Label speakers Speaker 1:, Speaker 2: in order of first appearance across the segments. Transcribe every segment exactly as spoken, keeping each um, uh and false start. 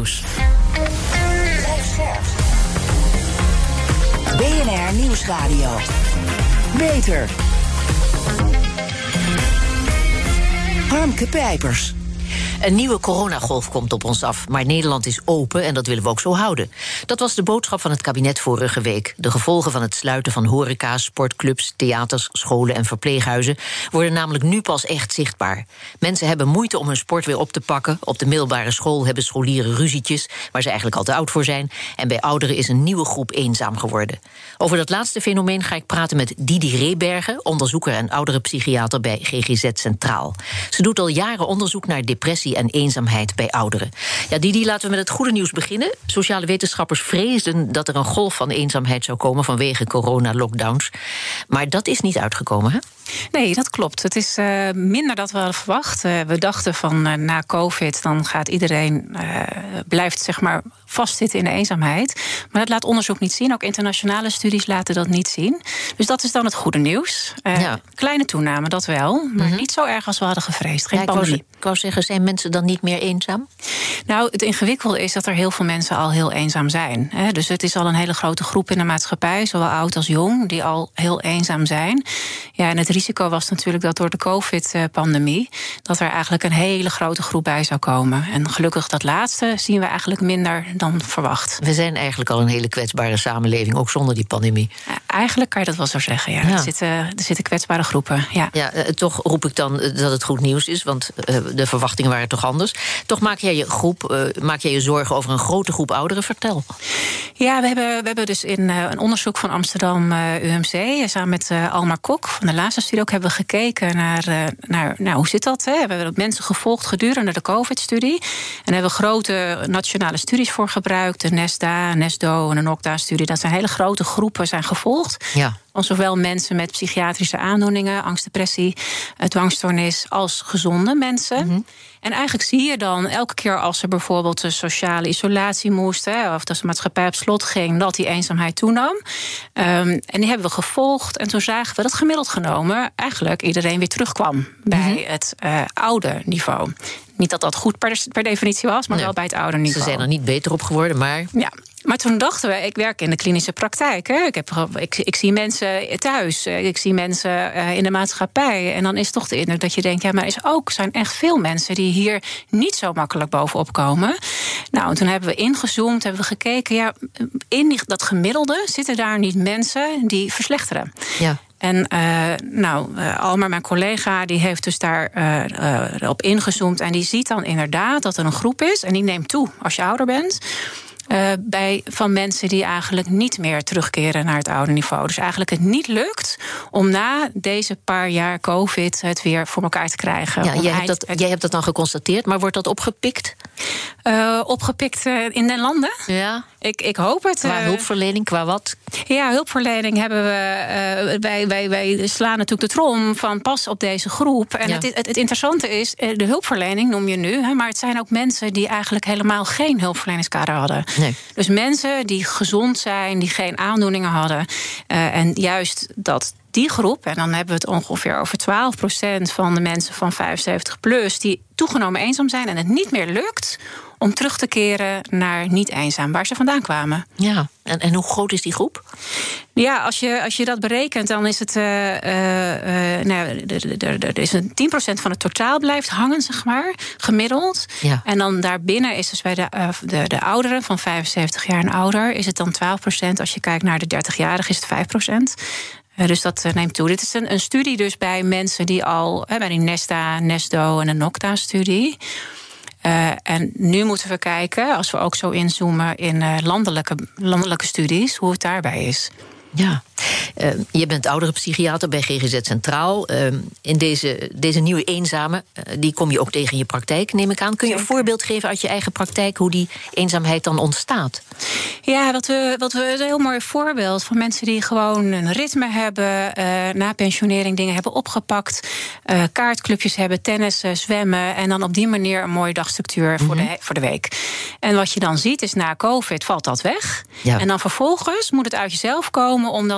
Speaker 1: Nieuws.
Speaker 2: B N R Nieuwsradio. Beter. Harmke Pijpers.
Speaker 1: Een nieuwe coronagolf komt op ons af, maar Nederland is open en dat willen we ook zo houden. Dat was de boodschap van het kabinet vorige week. De gevolgen van het sluiten van horeca, sportclubs, theaters, scholen en verpleeghuizen worden namelijk nu pas echt zichtbaar. Mensen hebben moeite om hun sport weer op te pakken. Op de middelbare school hebben scholieren ruzietjes waar ze eigenlijk al te oud voor zijn. En bij ouderen is een nieuwe groep eenzaam geworden. Over dat laatste fenomeen ga ik praten met Didi Rebergen, onderzoeker en ouderenpsychiater bij G G Z Centraal. Ze doet al jaren onderzoek naar depressie en eenzaamheid bij ouderen. Ja, Didi, laten we met het goede nieuws beginnen. Sociale wetenschappers vreesden dat er een golf van eenzaamheid zou komen vanwege corona-lockdowns. Maar dat is niet uitgekomen, hè?
Speaker 3: Nee, dat klopt. Het is uh, minder dan we hadden verwacht. Uh, we dachten van uh, na COVID, dan gaat iedereen uh, blijft zeg maar vastzitten in de eenzaamheid. Maar dat laat onderzoek niet zien. Ook internationale studies laten dat niet zien. Dus dat is dan het goede nieuws. Uh, ja. Kleine toename, dat wel. Maar mm-hmm. niet zo erg als we hadden gevreesd. Geen
Speaker 1: ja,
Speaker 3: pandemie.
Speaker 1: Ik wou, ik wou zeggen, zijn mensen dan niet meer eenzaam?
Speaker 3: Nou, het ingewikkelde is dat er heel veel mensen al heel eenzaam zijn. Hè? Dus het is al een hele grote groep in de maatschappij, zowel oud als jong, die al heel eenzaam zijn. Ja, en het risico was natuurlijk dat door de COVID-pandemie dat er eigenlijk een hele grote groep bij zou komen. En gelukkig dat laatste zien we eigenlijk minder dan verwacht.
Speaker 1: We zijn eigenlijk al een hele kwetsbare samenleving, ook zonder die pandemie.
Speaker 3: Ja, eigenlijk kan je dat wel zo zeggen, ja. ja. Er, zitten, er zitten kwetsbare groepen, ja.
Speaker 1: ja. Toch roep ik dan dat het goed nieuws is, want de verwachtingen waren toch anders. Toch maak jij je groep, uh, maak jij je zorgen over een grote groep ouderen? Vertel.
Speaker 3: Ja, we hebben, we hebben dus in uh, een onderzoek van Amsterdam uh, U M C, samen met uh, Almar Kok van de Lasa-studie ook, hebben we gekeken naar, uh, naar nou, hoe zit dat? Hè? We hebben mensen gevolgd gedurende de COVID-studie. En hebben we grote nationale studies voor gebruikt. De NESDA, NESDO en de NOCDA-studie. Dat zijn hele grote groepen zijn gevolgd.
Speaker 1: Ja.
Speaker 3: Van zowel mensen met psychiatrische aandoeningen, angst, depressie, dwangstoornis, als gezonde mensen. Mm-hmm. En eigenlijk zie je dan elke keer als er bijvoorbeeld de sociale isolatie moest, hè, of als de maatschappij op slot ging, dat die eenzaamheid toenam. Um, en die hebben we gevolgd. En toen zagen we dat gemiddeld genomen eigenlijk iedereen weer terugkwam bij mm-hmm. het uh, oude niveau. Niet dat dat goed per, per definitie was, maar nee. wel bij het oude niveau.
Speaker 1: Ze zijn er niet beter op geworden, maar...
Speaker 3: Ja. Maar toen dachten we, ik werk in de klinische praktijk. Hè. Ik, heb, ik, ik zie mensen thuis, ik zie mensen uh, in de maatschappij. En dan is toch de indruk dat je denkt, ja, maar er is ook, zijn echt veel mensen die hier niet zo makkelijk bovenop komen. Nou, en toen hebben we ingezoomd, hebben we gekeken, ja, in die, dat gemiddelde zitten daar niet mensen die verslechteren.
Speaker 1: Ja.
Speaker 3: En uh, nou, uh, Almar, mijn collega, die heeft dus daar uh, uh, op ingezoomd. En die ziet dan inderdaad dat er een groep is. En die neemt toe als je ouder bent. Uh, bij, van mensen die eigenlijk niet meer terugkeren naar het oude niveau. Dus eigenlijk het niet lukt om na deze paar jaar COVID het weer voor elkaar te krijgen.
Speaker 1: Ja, jij, hebt dat, het, jij hebt dat dan geconstateerd, maar wordt dat opgepikt?
Speaker 3: Uh, opgepikt uh, in den landen?
Speaker 1: Ja.
Speaker 3: Ik, ik hoop het.
Speaker 1: Qua hulpverlening, qua wat?
Speaker 3: Ja, hulpverlening hebben we... Uh, wij, wij, wij slaan natuurlijk de trom van pas op deze groep. En ja. het, het, het interessante is, de hulpverlening noem je nu, hè, maar het zijn ook mensen die eigenlijk helemaal geen hulpverleningskader hadden.
Speaker 1: Nee.
Speaker 3: Dus mensen die gezond zijn, die geen aandoeningen hadden. Uh, en juist dat die groep, en dan hebben we het ongeveer over twaalf procent van de mensen van vijfenzeventig plus... die toegenomen eenzaam zijn en het niet meer lukt om terug te keren naar niet eenzaam, waar ze vandaan kwamen.
Speaker 1: Ja, en, en hoe groot is die groep?
Speaker 3: Ja, als je, als je dat berekent, dan is het... Uh, uh, nou, er is een tien procent van het totaal blijft hangen, zeg maar, gemiddeld.
Speaker 1: Ja. En
Speaker 3: dan daarbinnen is dus bij de, uh, de, de ouderen van vijfenzeventig jaar en ouder... is het dan twaalf procent. Als je kijkt naar de dertigjarigen is het vijf procent. Uh, dus dat uh, neemt toe. Dit is een, een studie dus bij mensen die al... Uh, bij die NESDA, NESDO en de NOCDA-studie... Uh, en nu moeten we kijken, als we ook zo inzoomen in uh, landelijke, landelijke studies, hoe het daarbij is.
Speaker 1: Ja, uh, je bent ouderenpsychiater bij G G Z Centraal. Uh, in deze, deze nieuwe eenzame, uh, die kom je ook tegen in je praktijk, neem ik aan. Kun je een voorbeeld geven uit je eigen praktijk hoe die eenzaamheid dan ontstaat?
Speaker 3: Ja, wat we, wat we een heel mooi voorbeeld van mensen die gewoon een ritme hebben, uh, na pensionering dingen hebben opgepakt, uh, kaartclubjes hebben, tennissen, zwemmen en dan op die manier een mooie dagstructuur mm-hmm. voor, de, voor de week. En wat je dan ziet is na COVID valt dat weg.
Speaker 1: Ja.
Speaker 3: En dan vervolgens moet het uit jezelf komen om dat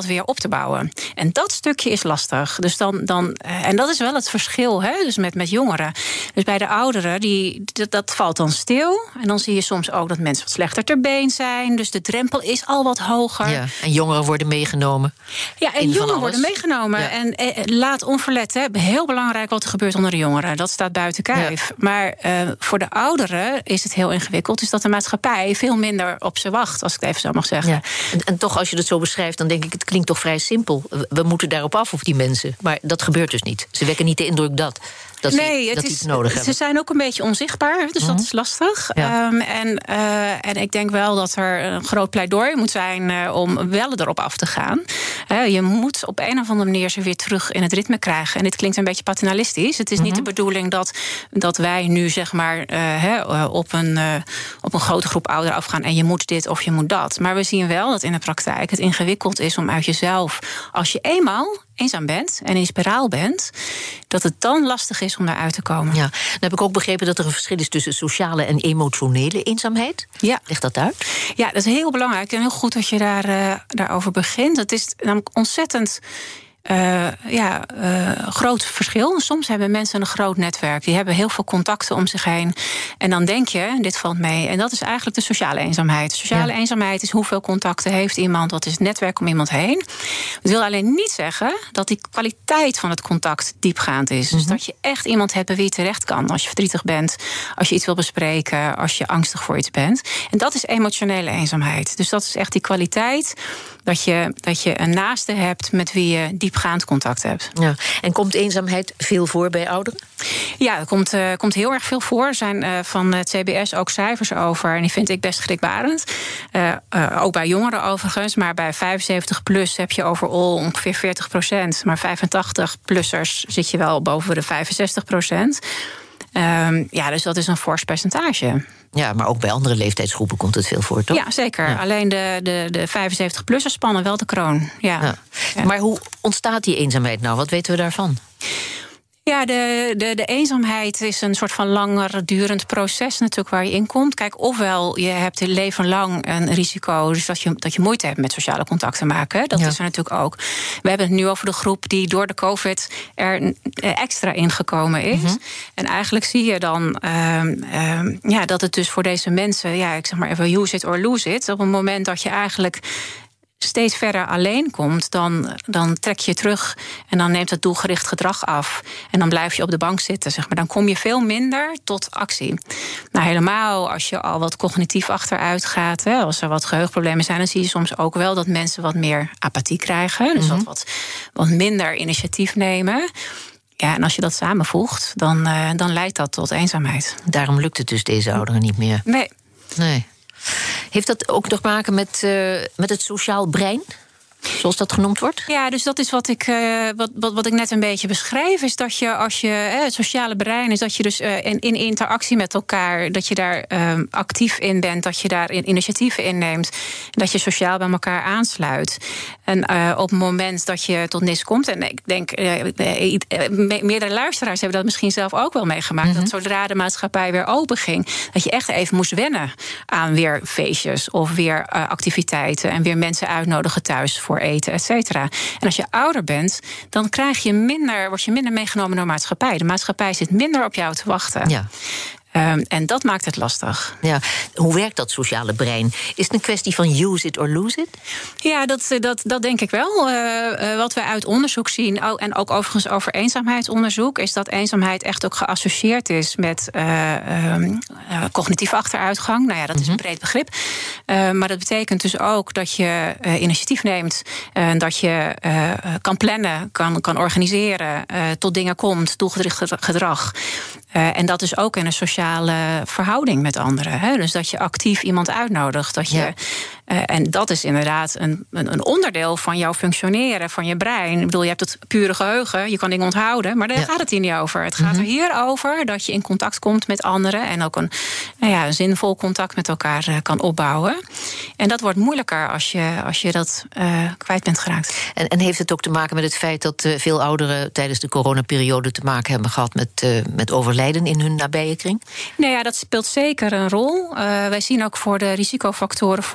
Speaker 3: weer op te bouwen. En dat stukje is lastig. Dus dan, dan, en dat is wel het verschil, hè, dus met, met jongeren. Dus bij de ouderen, die, dat, dat valt dan stil. En dan zie je soms ook dat mensen wat slechter ter been zijn. Dus de drempel is al wat hoger.
Speaker 1: Ja, en jongeren worden meegenomen.
Speaker 3: Ja, en jongeren worden meegenomen. Ja. En eh, laat onverlet, hè, heel belangrijk wat er gebeurt onder de jongeren. Dat staat buiten kijf. Ja. Maar uh, voor de ouderen is het heel ingewikkeld. Dus dat de maatschappij veel minder op ze wacht, als ik het even zo mag zeggen.
Speaker 1: Ja. En, en toch, als je het zo beschrijft, dan denk ik, het klinkt toch vrij simpel. We moeten daarop af, of die mensen. Maar dat gebeurt dus niet. Ze wekken niet de indruk dat... Dat
Speaker 3: nee,
Speaker 1: ze,
Speaker 3: het
Speaker 1: dat
Speaker 3: is,
Speaker 1: iets nodig
Speaker 3: ze
Speaker 1: hebben.
Speaker 3: zijn ook een beetje onzichtbaar, dus mm-hmm. dat is lastig. Ja. Um, en, uh, en ik denk wel dat er een groot pleidooi moet zijn uh, om wel erop af te gaan. Uh, je moet op een of andere manier ze weer terug in het ritme krijgen. En dit klinkt een beetje paternalistisch. Het is mm-hmm. niet de bedoeling dat, dat wij nu zeg maar uh, he, op, een, uh, op een grote groep ouderen afgaan en je moet dit of je moet dat. Maar we zien wel dat in de praktijk het ingewikkeld is om uit jezelf, als je eenmaal eenzaam bent en in spiraal bent, dat het dan lastig is om daaruit te komen.
Speaker 1: Ja, dan heb ik ook begrepen dat er een verschil is tussen sociale en emotionele eenzaamheid.
Speaker 3: Ja.
Speaker 1: Leg dat uit?
Speaker 3: Ja, dat is heel belangrijk en heel goed dat je daar, uh, daarover begint. Het is namelijk ontzettend Uh, ja, uh, groot verschil. Soms hebben mensen een groot netwerk. Die hebben heel veel contacten om zich heen. En dan denk je, dit valt mee. En dat is eigenlijk de sociale eenzaamheid. Sociale ja. eenzaamheid is hoeveel contacten heeft iemand. Wat is het netwerk om iemand heen. Het wil alleen niet zeggen dat die kwaliteit van het contact diepgaand is. Mm-hmm. Dus dat je echt iemand hebt bij wie je terecht kan. Als je verdrietig bent, als je iets wil bespreken, als je angstig voor iets bent. En dat is emotionele eenzaamheid. Dus dat is echt die kwaliteit dat je, dat je een naaste hebt met wie je diepgaand contact hebt.
Speaker 1: Ja. En komt eenzaamheid veel voor bij ouderen?
Speaker 3: Ja, er komt, uh, komt heel erg veel voor. Er zijn uh, van het C B S ook cijfers over. En die vind ik best schrikbarend. Uh, uh, ook bij jongeren overigens. Maar bij vijfenzeventig plus heb je overal ongeveer veertig procent. Maar vijfentachtig-plussers zit je wel boven de vijfenzestig procent. Um, ja, dus dat is een fors percentage.
Speaker 1: Ja, maar ook bij andere leeftijdsgroepen komt het veel voor, toch?
Speaker 3: Ja, zeker. Ja. Alleen de, de, de vijfenzeventig-plussers spannen wel de kroon. Ja.
Speaker 1: Ja.
Speaker 3: Ja.
Speaker 1: Maar hoe ontstaat die eenzaamheid nou? Wat weten we daarvan?
Speaker 3: Ja, de, de, de eenzaamheid is een soort van langer durend proces natuurlijk waar je in komt. Kijk, ofwel je hebt het leven lang een risico, dus dat je, dat je moeite hebt met sociale contacten maken. Dat ja. is er natuurlijk ook. We hebben het nu over de groep die door de COVID er extra ingekomen is. Mm-hmm. En eigenlijk zie je dan um, um, ja, dat het dus voor deze mensen, ja, ik zeg maar even use it or lose it. Op het moment dat je eigenlijk steeds verder alleen komt, dan, dan trek je terug en dan neemt het doelgericht gedrag af. En dan blijf je op de bank zitten, zeg maar. Dan kom je veel minder tot actie. Nou, helemaal als je al wat cognitief achteruit gaat, hè, als er wat geheugenproblemen zijn, dan zie je soms ook wel dat mensen wat meer apathie krijgen. Dus mm-hmm. wat, wat minder initiatief nemen. Ja, en als je dat samenvoegt, dan, uh, dan leidt dat tot eenzaamheid.
Speaker 1: Daarom lukt het dus deze ouderen niet meer?
Speaker 3: Nee.
Speaker 1: Nee. Heeft dat ook te maken met, uh, met het sociaal brein? Zoals dat genoemd wordt?
Speaker 3: Ja, dus dat is wat ik, uh, wat, wat, wat ik net een beetje beschrijf. Is dat je als je uh, het sociale brein is dat je dus uh, in, in interactie met elkaar, dat je daar uh, actief in bent, dat je daar initiatieven inneemt, dat je sociaal bij elkaar aansluit. En uh, op het moment dat je tot nis komt, en ik denk, uh, uh, uh, meerdere luisteraars hebben dat misschien zelf ook wel meegemaakt, mm-hmm. dat zodra de maatschappij weer open ging, dat je echt even moest wennen aan weer feestjes of weer uh, activiteiten en weer mensen uitnodigen thuis voor eten, et cetera. En als je ouder bent, dan krijg je minder, word je minder meegenomen door de maatschappij. De maatschappij zit minder op jou te wachten. Ja. Um, en dat maakt het lastig.
Speaker 1: Ja. Hoe werkt dat sociale brein? Is het een kwestie van use it or lose it?
Speaker 3: Ja, dat, dat, dat denk ik wel. Uh, uh, wat we uit onderzoek zien, oh, en ook overigens over eenzaamheidsonderzoek, is dat eenzaamheid echt ook geassocieerd is met uh, um, uh, cognitieve achteruitgang. Nou ja, dat mm-hmm. is een breed begrip. Uh, maar dat betekent dus ook dat je uh, initiatief neemt, uh, dat je uh, kan plannen, kan, kan organiseren, uh, tot dingen komt, doelgericht gedrag. Uh, en dat is ook in een sociale verhouding met anderen. Hè? Dus dat je actief iemand uitnodigt. Dat je, ja. uh, en dat is inderdaad een, een, een onderdeel van jouw functioneren, van je brein. Ik bedoel, je hebt het pure geheugen, je kan dingen onthouden, maar daar ja. gaat het hier niet over. Het gaat mm-hmm. er hier over dat je in contact komt met anderen en ook een, nou ja, een zinvol contact met elkaar uh, kan opbouwen. En dat wordt moeilijker als je, als je dat uh, kwijt bent geraakt.
Speaker 1: En, en heeft het ook te maken met het feit dat uh, veel ouderen tijdens de coronaperiode te maken hebben gehad met, uh, met overlijden in hun nabije kring?
Speaker 3: Nou ja, dat speelt zeker een rol. Uh, wij zien ook voor de risicofactoren voor, voor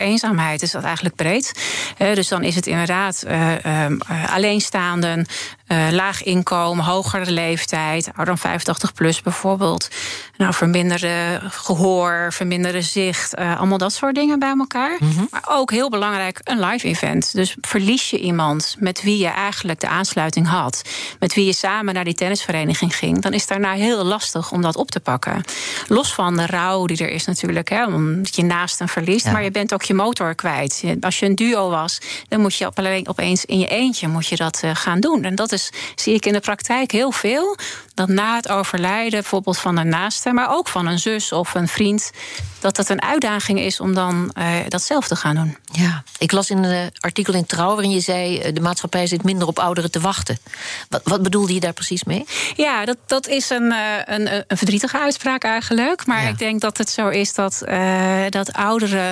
Speaker 3: eenzaamheid is dat eigenlijk breed. Uh, dus dan is het inderdaad uh, uh, alleenstaanden, uh, laag inkomen, hogere leeftijd, ouder dan vijfentachtig plus bijvoorbeeld. Nou, verminderde gehoor, verminderde zicht, uh, allemaal dat soort dingen bij elkaar. Mm-hmm. Maar ook heel belangrijk, een live event. Dus verlies je iemand met wie je eigenlijk de aansluiting had, met wie je samen naar die tennisvereniging ging, dan is het daarna heel lastig om dat op te pakken. Los van de rouw die er is natuurlijk, hè, omdat je naast hem verliest, ja. maar je bent ook je motor kwijt. Als je een duo was, dan moet je op alleen, opeens in je eentje moet je dat uh, gaan doen. En dat is, zie ik in de praktijk heel veel, dat na het overlijden bijvoorbeeld van een naaste, maar ook van een zus of een vriend, dat het een uitdaging is om dan uh, dat zelf te gaan doen.
Speaker 1: Ja, ik las in een artikel in Trouw waarin je zei, uh, de maatschappij zit minder op ouderen te wachten. Wat, wat bedoelde je daar precies mee?
Speaker 3: Ja, dat, dat is een, een, een verdrietige uitspraak eigenlijk. Maar ja. ik denk dat het zo is dat, uh, dat ouderen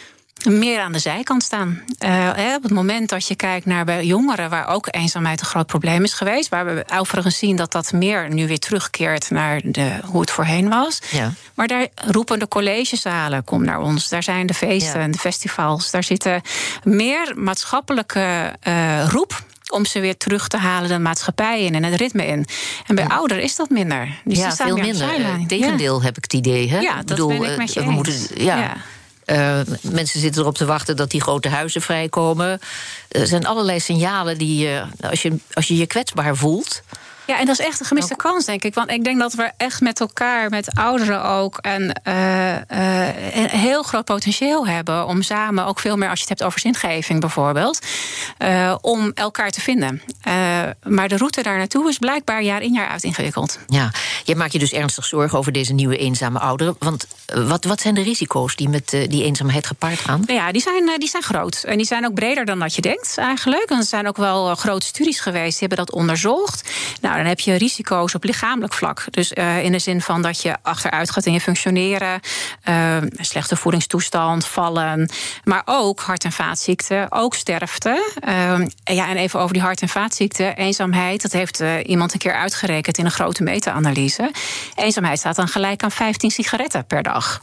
Speaker 3: meer aan de zijkant staan. Uh, hè, op het moment dat je kijkt naar bij jongeren, waar ook eenzaamheid een groot probleem is geweest, waar we overigens zien dat dat meer nu weer terugkeert naar de, hoe het voorheen was. Ja. Maar daar roepen de collegezalen, kom naar ons. Daar zijn de feesten, ja. de festivals. Daar zitten meer maatschappelijke uh, roep om ze weer terug te halen de maatschappij in en het ritme in. En bij ja. ouderen is dat minder. Dus
Speaker 1: ja, veel minder. Tegendeel ja. heb ik het idee. Hè?
Speaker 3: Ja, dat bedoel, ben ik met je
Speaker 1: we
Speaker 3: eens.
Speaker 1: Moeten, ja. ja. Uh, mensen zitten erop te wachten dat die grote huizen vrijkomen. Er zijn allerlei signalen die, uh, als je als je, je kwetsbaar voelt.
Speaker 3: Ja, en dat is echt een gemiste ook kans, denk ik. Want ik denk dat we echt met elkaar, met ouderen ook, een, uh, uh, een heel groot potentieel hebben om samen, ook veel meer als je het hebt over zingeving bijvoorbeeld, uh, om elkaar te vinden. Uh, maar de route daar naartoe is blijkbaar jaar in jaar uit ingewikkeld.
Speaker 1: Ja, jij maakt je dus ernstig zorgen over deze nieuwe eenzame ouderen. Want uh, wat, wat zijn de risico's die met uh, die eenzaamheid gepaard gaan?
Speaker 3: Ja, die zijn, uh, die zijn groot. En die zijn ook breder dan dat je denkt eigenlijk. En er zijn ook wel uh, grote studies geweest, die hebben dat onderzocht. Nou, dan heb je risico's op lichamelijk vlak. Dus uh, in de zin van dat je achteruit gaat in je functioneren, uh, slechte voedingstoestand, vallen, maar ook hart- en vaatziekten, ook sterfte. Uh, ja, en even over die hart- en vaatziekten. Eenzaamheid, dat heeft uh, iemand een keer uitgerekend in een grote meta-analyse. Eenzaamheid staat dan gelijk aan vijftien sigaretten per dag.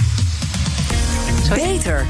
Speaker 2: Sorry? Beter.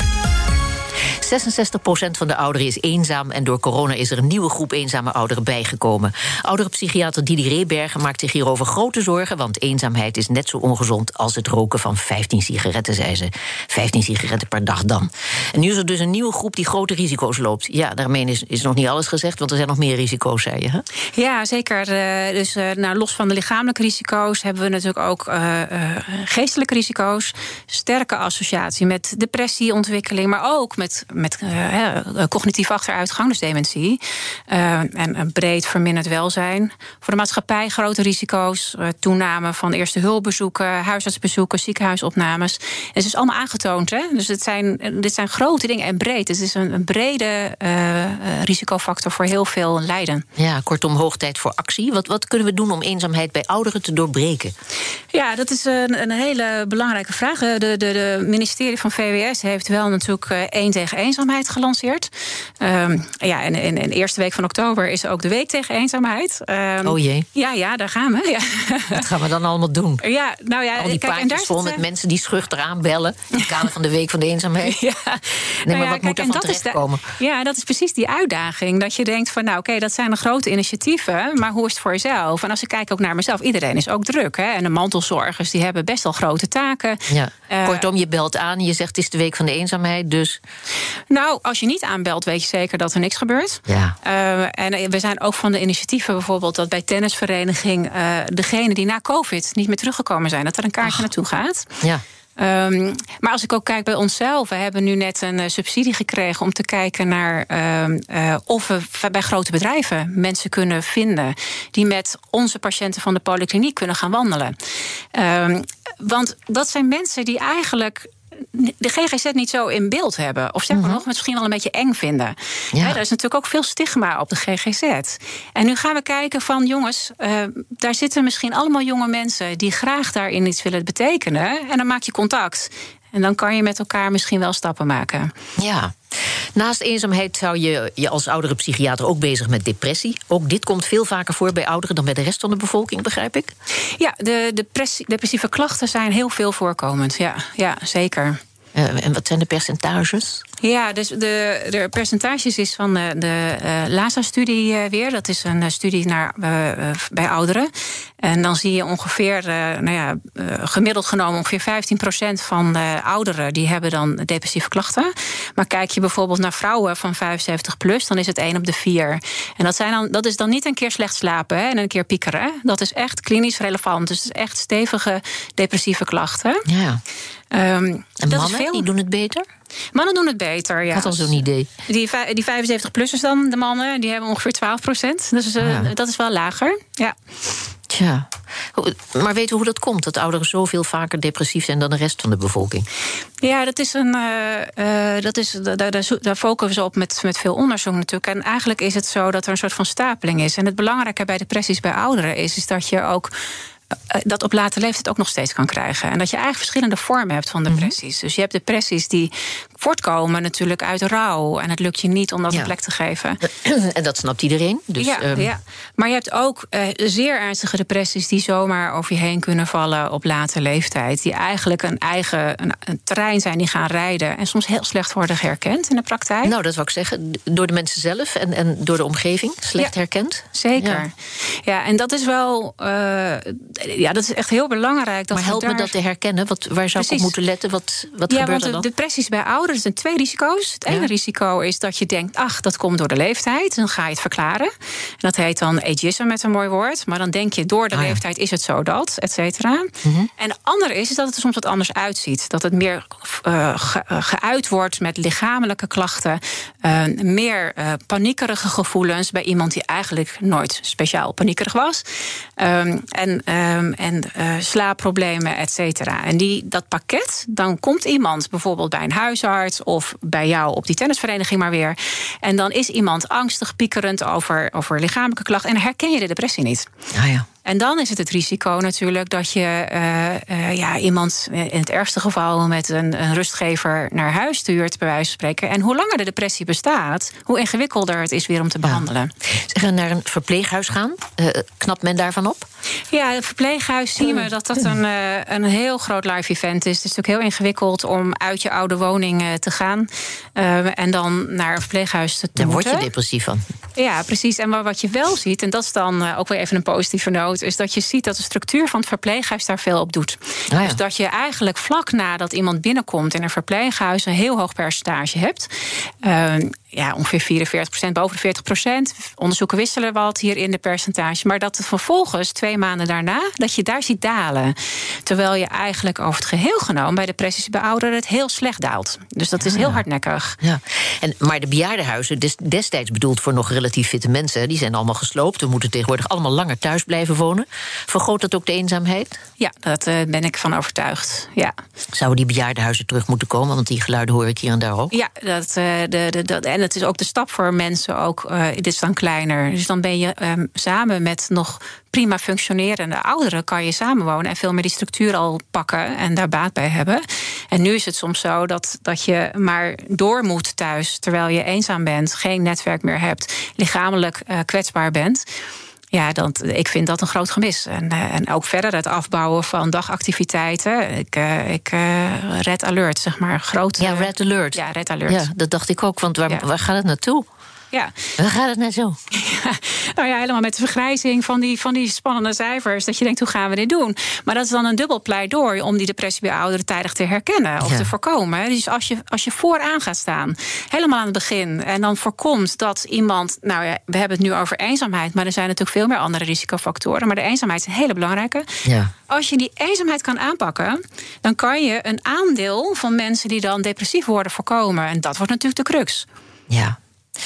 Speaker 1: zesenzestig procent van de ouderen is eenzaam en door corona is er een nieuwe groep eenzame ouderen bijgekomen. Ouderenpsychiater Didi Rebergen maakt zich hierover grote zorgen, want eenzaamheid is net zo ongezond als het roken van vijftien sigaretten, zei ze. vijftien sigaretten per dag dan. En nu is er dus een nieuwe groep die grote risico's loopt. Ja, daarmee is, is nog niet alles gezegd, want er zijn nog meer risico's, zei je, hè?
Speaker 3: Ja, zeker. Uh, dus uh, nou, los van de lichamelijke risico's hebben we natuurlijk ook uh, uh, geestelijke risico's. Sterke associatie met depressieontwikkeling, maar ook met met uh, cognitief achteruitgang, dus dementie. Uh, en een breed verminderd welzijn. Voor de maatschappij grote risico's. Uh, toename van eerste hulpbezoeken, huisartsbezoeken, ziekenhuisopnames. En het is allemaal aangetoond. Hè? Dus het zijn, dit zijn grote dingen en breed. Het is een, een brede uh, risicofactor voor heel veel lijden.
Speaker 1: Ja, kortom, hoog tijd voor actie. Wat, wat kunnen we doen om eenzaamheid bij ouderen te doorbreken?
Speaker 3: Ja, dat is een, een hele belangrijke vraag. De, de, de ministerie van V W S heeft wel natuurlijk uh, één tegen eenzaamheid gelanceerd. Um, ja, en in de eerste week van oktober is ook de week tegen eenzaamheid. Um,
Speaker 1: oh jee.
Speaker 3: Ja, ja, daar gaan we. Ja.
Speaker 1: Wat gaan we dan allemaal doen?
Speaker 3: Ja, nou ja,
Speaker 1: al die
Speaker 3: kijk,
Speaker 1: paardjes vol met mensen die schuchter aanbellen in het kader van de week van de eenzaamheid. Ja. Nee, maar nou ja, wat kijk, moet er van terechtkomen?
Speaker 3: Ja, dat is precies die uitdaging. Dat je denkt van, nou oké, okay, dat zijn de grote initiatieven, maar hoe is het voor jezelf? En als ik kijk ook naar mezelf, iedereen is ook druk. Hè? En de mantelzorgers, die hebben best wel grote taken. Ja. Uh,
Speaker 1: Kortom, je belt aan en je zegt, het is de week van de eenzaamheid, dus...
Speaker 3: Nou, als je niet aanbelt, weet je zeker dat er niks gebeurt.
Speaker 1: Ja.
Speaker 3: Uh, en we zijn ook van de initiatieven bijvoorbeeld dat bij tennisvereniging uh, degene die na COVID niet meer teruggekomen zijn, dat er een kaartje Ach. naartoe gaat.
Speaker 1: Ja.
Speaker 3: Um, maar als ik ook kijk bij onszelf, we hebben nu net een uh, subsidie gekregen om te kijken naar uh, uh, of we bij grote bedrijven mensen kunnen vinden die met onze patiënten van de polykliniek kunnen gaan wandelen. Um, want dat zijn mensen die eigenlijk de G G Z niet zo in beeld hebben. Of zeg maar mm-hmm. nog, misschien wel een beetje eng vinden. Ja. He, er is natuurlijk ook veel stigma op de G G Z. En nu gaan we kijken van, jongens, uh, daar zitten misschien allemaal jonge mensen die graag daarin iets willen betekenen. En dan maak je contact. En dan kan je met elkaar misschien wel stappen maken.
Speaker 1: Ja. Naast eenzaamheid zou je je als oudere psychiater ook bezig met depressie. Ook dit komt veel vaker voor bij ouderen dan bij de rest van de bevolking, begrijp ik?
Speaker 3: Ja, de depressie, depressieve klachten zijn heel veel voorkomend. Ja, ja zeker.
Speaker 1: Uh, en wat zijn de percentages?
Speaker 3: Ja, dus de, de percentages is van de, de uh, LASA-studie uh, weer. Dat is een uh, studie naar, uh, uh, bij ouderen. En dan zie je ongeveer, uh, nou ja, uh, gemiddeld genomen ongeveer vijftien procent van de ouderen die hebben dan depressieve klachten. Maar kijk je bijvoorbeeld naar vrouwen van vijfenzeventig plus, dan is het één op de vier. En dat, zijn dan, dat is dan niet een keer slecht slapen hè, en een keer piekeren. Hè. Dat is echt klinisch relevant. Dus het is echt stevige depressieve klachten.
Speaker 1: Ja.
Speaker 3: Um,
Speaker 1: en
Speaker 3: dat
Speaker 1: mannen,
Speaker 3: is veel.
Speaker 1: Die doen het beter?
Speaker 3: Mannen doen het beter, ja.
Speaker 1: Ik had al zo'n idee.
Speaker 3: Die, die vijfenzeventig-plussers dan, de mannen, die hebben ongeveer twaalf procent. Dus uh, ja. dat is wel lager, ja.
Speaker 1: Tja, maar weten we hoe dat komt? Dat ouderen zoveel vaker depressief zijn dan de rest van de bevolking?
Speaker 3: Ja, dat is een, uh, uh, dat is, daar, daar, daar focussen we op met, met veel onderzoek natuurlijk. En eigenlijk is het zo dat er een soort van stapeling is. En het belangrijke bij depressies bij ouderen is, is dat je ook dat op latere leeftijd ook nog steeds kan krijgen. En dat je eigenlijk verschillende vormen hebt van depressies. Mm-hmm. Dus je hebt depressies die voortkomen natuurlijk uit rouw. En het lukt je niet om dat ja. een plek te geven.
Speaker 1: En dat snapt iedereen. Dus,
Speaker 3: ja, um... ja, maar je hebt ook uh, zeer ernstige depressies die zomaar over je heen kunnen vallen op late leeftijd. Die eigenlijk een eigen een, een terrein zijn die gaan rijden. En soms heel slecht worden herkend in de praktijk.
Speaker 1: Nou, dat wou ik zeggen. Door de mensen zelf en, en door de omgeving slecht ja, herkend.
Speaker 3: Zeker. Ja. ja, en dat is wel... Uh, Ja, dat is echt heel belangrijk. Dat
Speaker 1: maar help
Speaker 3: daar...
Speaker 1: me dat te herkennen. Wat, waar zou Precies. ik op moeten letten? Wat, wat
Speaker 3: ja,
Speaker 1: gebeurt
Speaker 3: want
Speaker 1: er dan?
Speaker 3: Depressies bij ouderen zijn twee risico's. Het ja. ene risico is dat je denkt, ach, dat komt door de leeftijd. Dan ga je het verklaren. En dat heet dan ageism met een mooi woord. Maar dan denk je, door de ah, leeftijd ja. is het zo dat, et cetera. Mm-hmm. En de andere is, is dat het er soms wat anders uitziet. Dat het meer uh, ge, uh, geuit wordt met lichamelijke klachten. Uh, meer uh, paniekerige gevoelens bij iemand die eigenlijk nooit speciaal paniekerig was. Um, en... Um, en uh, slaapproblemen, et cetera. En die, dat pakket, dan komt iemand bijvoorbeeld bij een huisarts of bij jou op die tennisvereniging maar weer. En dan is iemand angstig, piekerend over, over lichamelijke klachten en dan herken je de depressie niet.
Speaker 1: Ah ja.
Speaker 3: En dan is het het risico natuurlijk dat je uh, uh, ja, iemand in het ergste geval met een, een rustgever naar huis stuurt, bij wijze van spreken. En hoe langer de depressie bestaat, hoe ingewikkelder het is weer om te behandelen.
Speaker 1: Ja. Zeg, naar een verpleeghuis gaan, uh, knapt men daarvan op?
Speaker 3: Ja, het verpleeghuis zien we dat dat een, uh, een heel groot live event is. Het is natuurlijk heel ingewikkeld om uit je oude woning uh, te gaan uh, en dan naar een verpleeghuis te
Speaker 1: Daar
Speaker 3: moeten.
Speaker 1: word je depressief van.
Speaker 3: Ja, precies. En wat je wel ziet, en dat is dan uh, ook weer even een positieve noot, is dat je ziet dat de structuur van het verpleeghuis daar veel op doet. Ah, ja. Dus dat je eigenlijk vlak nadat iemand binnenkomt in een verpleeghuis een heel hoog percentage hebt. Uh, ja, ongeveer vierenveertig procent, boven de veertig procent. Onderzoeken wisselen wat hier in de percentage. Maar dat het vervolgens, twee maanden daarna, dat je daar ziet dalen. Terwijl je eigenlijk over het geheel genomen bij depressies bij ouderen het heel slecht daalt. Dus dat ja, is heel
Speaker 1: ja.
Speaker 3: hardnekkig.
Speaker 1: Ja. En, maar de bejaardenhuizen, destijds bedoeld voor nog relatief fitte mensen, die zijn allemaal gesloopt. We moeten tegenwoordig allemaal langer thuis blijven wonen. Vergroot dat ook de eenzaamheid?
Speaker 3: Ja, daar uh, ben ik van overtuigd. Ja.
Speaker 1: Zouden die bejaardenhuizen terug moeten komen? Want die geluiden hoor ik hier en daar ook.
Speaker 3: Ja, dat, uh, de, de, de, en het is ook de stap voor mensen ook, uh, dit is dan kleiner. Dus dan ben je um, samen met nog prima functionerende ouderen kan je samenwonen en veel meer die structuur al pakken en daar baat bij hebben. En nu is het soms zo dat, dat je maar door moet thuis terwijl je eenzaam bent, geen netwerk meer hebt, lichamelijk uh, kwetsbaar bent. Ja, dat, ik vind dat een groot gemis. En, uh, en ook verder het afbouwen van dagactiviteiten. Ik, uh, ik uh, Red Alert, zeg maar. Groot,
Speaker 1: ja, Red Alert.
Speaker 3: Ja, Red Alert.
Speaker 1: Ja, dat dacht ik ook, want waar, ja. waar gaat het naartoe?
Speaker 3: Ja.
Speaker 1: Waar gaat het naartoe?
Speaker 3: Ja, nou ja, helemaal met de vergrijzing van die, van die spannende cijfers. Dat je denkt, hoe gaan we dit doen? Maar dat is dan een dubbel pleidooi om die depressie bij ouderen tijdig te herkennen of ja. te voorkomen. Dus als je, als je vooraan gaat staan, helemaal aan het begin, en dan voorkomt dat iemand, nou ja, we hebben het nu over eenzaamheid, maar er zijn natuurlijk veel meer andere risicofactoren. Maar de eenzaamheid is een hele belangrijke.
Speaker 1: Ja.
Speaker 3: Als je die eenzaamheid kan aanpakken, dan kan je een aandeel van mensen die dan depressief worden voorkomen. En dat wordt natuurlijk de crux.
Speaker 1: Ja.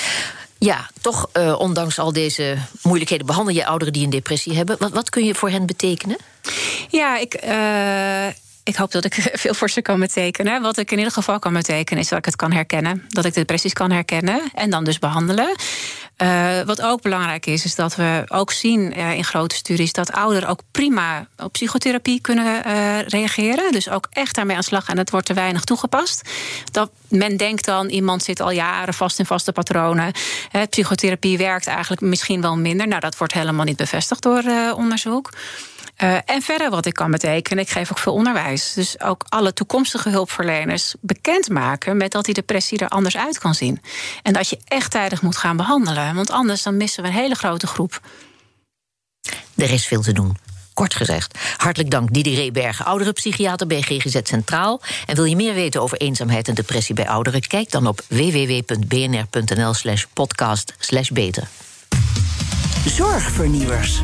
Speaker 1: Ja, toch, uh, ondanks al deze moeilijkheden, behandel je ouderen die een depressie hebben. Wat, wat kun je voor hen betekenen?
Speaker 3: Ja, ik... Uh... Ik hoop dat ik veel voor ze kan betekenen. Wat ik in ieder geval kan betekenen is dat ik het kan herkennen. Dat ik de depressies kan herkennen en dan dus behandelen. Uh, wat ook belangrijk is, is dat we ook zien uh, in grote studies dat ouderen ook prima op psychotherapie kunnen uh, reageren. Dus ook echt daarmee aan de slag en het wordt te weinig toegepast. Dat men denkt dan, iemand zit al jaren vast in vaste patronen. Uh, psychotherapie werkt eigenlijk misschien wel minder. Nou, dat wordt helemaal niet bevestigd door uh, onderzoek. Uh, en verder wat ik kan betekenen, ik geef ook veel onderwijs. Dus ook alle toekomstige hulpverleners bekendmaken met dat die depressie er anders uit kan zien. En dat je echt tijdig moet gaan behandelen. Want anders dan missen we een hele grote groep.
Speaker 1: Er is veel te doen. Kort gezegd. Hartelijk dank Didi Rebergen, ouderenpsychiater bij G G Z Centraal. En wil je meer weten over eenzaamheid en depressie bij ouderen? Kijk dan op w w w punt b n r punt n l slash podcast slash beter.
Speaker 2: Zorgvernieuwers.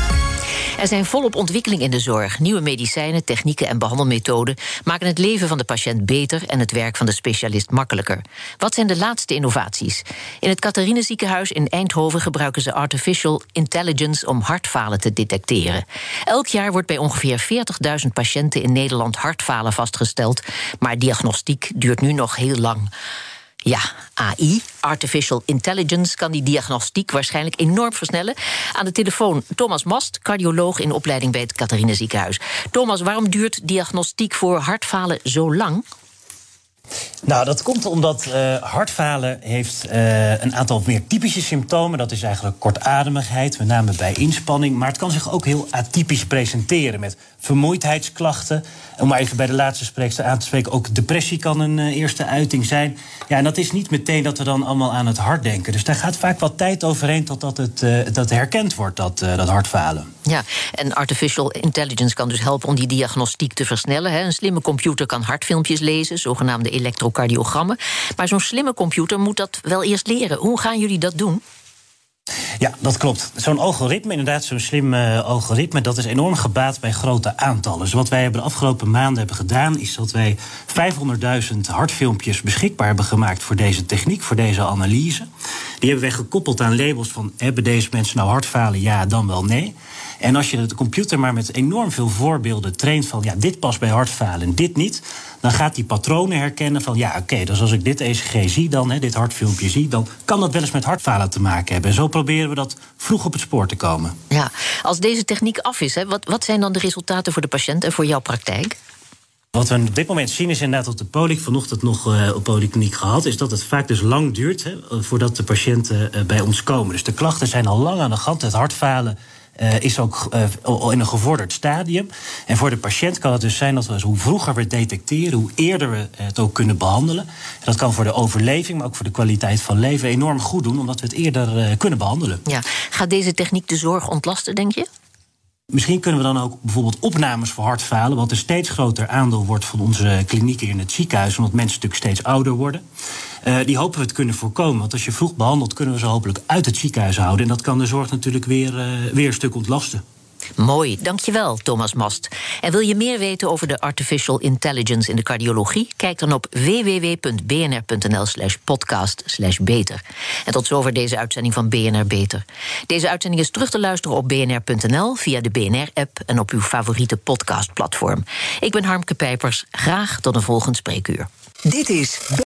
Speaker 1: Er zijn volop ontwikkeling in de zorg. Nieuwe medicijnen, technieken en behandelmethoden maken het leven van de patiënt beter en het werk van de specialist makkelijker. Wat zijn de laatste innovaties? In het Catharine Ziekenhuis in Eindhoven gebruiken ze artificial intelligence om hartfalen te detecteren. Elk jaar wordt bij ongeveer veertigduizend patiënten in Nederland hartfalen vastgesteld, maar diagnostiek duurt nu nog heel lang. Ja, A I, Artificial Intelligence, kan die diagnostiek waarschijnlijk enorm versnellen. Aan de telefoon Thomas Mast, cardioloog in opleiding bij het Catharine Ziekenhuis. Thomas, waarom duurt diagnostiek voor hartfalen zo lang?
Speaker 4: Nou, dat komt omdat uh, hartfalen heeft uh, een aantal meer typische symptomen. Dat is eigenlijk kortademigheid, met name bij inspanning. Maar het kan zich ook heel atypisch presenteren met vermoeidheidsklachten. Om maar even bij de laatste spreekster aan te spreken, ook depressie kan een uh, eerste uiting zijn. Ja, en dat is niet meteen dat we dan allemaal aan het hart denken. Dus daar gaat vaak wat tijd overheen totdat het uh, dat herkend wordt, dat, uh, dat hartfalen.
Speaker 1: Ja, en artificial intelligence kan dus helpen om die diagnostiek te versnellen. Hè. Een slimme computer kan hartfilmpjes lezen, zogenaamde elektrocardiogrammen. Maar zo'n slimme computer moet dat wel eerst leren. Hoe gaan jullie dat doen?
Speaker 4: Ja, dat klopt. Zo'n algoritme, inderdaad, zo'n slim uh, algoritme, dat is enorm gebaat bij grote aantallen. Dus wat wij de afgelopen maanden hebben gedaan, is dat wij vijfhonderdduizend hartfilmpjes beschikbaar hebben gemaakt voor deze techniek, voor deze analyse. Die hebben wij gekoppeld aan labels van, hebben deze mensen nou hartfalen, ja, dan wel nee. En als je de computer maar met enorm veel voorbeelden traint van, ja, dit past bij hartfalen en dit niet, dan gaat die patronen herkennen van, ja, oké, okay, dus als ik dit E C G zie, dan, hè, dit hartfilmpje zie, dan kan dat wel eens met hartfalen te maken hebben. En zo proberen we dat vroeg op het spoor te komen.
Speaker 1: Ja, als deze techniek af is, hè, wat, wat zijn dan de resultaten voor de patiënt en voor jouw praktijk?
Speaker 4: Wat we op dit moment zien is inderdaad op de poly, vanochtend nog uh, op polykliniek gehad, is dat het vaak dus lang duurt hè, voordat de patiënten uh, bij ons komen. Dus de klachten zijn al lang aan de gang. Het hartfalen uh, is ook uh, in een gevorderd stadium. En voor de patiënt kan het dus zijn dat we hoe vroeger we detecteren, hoe eerder we het ook kunnen behandelen. En dat kan voor de overleving, maar ook voor de kwaliteit van leven enorm goed doen, omdat we het eerder uh, kunnen behandelen.
Speaker 1: Ja. Gaat deze techniek de zorg ontlasten, denk je?
Speaker 4: Misschien kunnen we dan ook bijvoorbeeld opnames voor hartfalen, wat een steeds groter aandeel wordt van onze klinieken in het ziekenhuis, omdat mensen natuurlijk steeds ouder worden. Uh, die hopen we te kunnen voorkomen. Want als je vroeg behandelt, kunnen we ze hopelijk uit het ziekenhuis houden. En dat kan de zorg natuurlijk weer, uh, weer een stuk ontlasten.
Speaker 1: Mooi, dankjewel Thomas Mast. En wil je meer weten over de artificial intelligence in de cardiologie? Kijk dan op w w w punt b n r punt n l slash podcast slash beter. En tot zover deze uitzending van B N R Beter. Deze uitzending is terug te luisteren op b n r punt n l, via de B N R-app en op uw favoriete podcastplatform. Ik ben Harmke Pijpers. Graag tot een volgend spreekuur.
Speaker 2: Dit is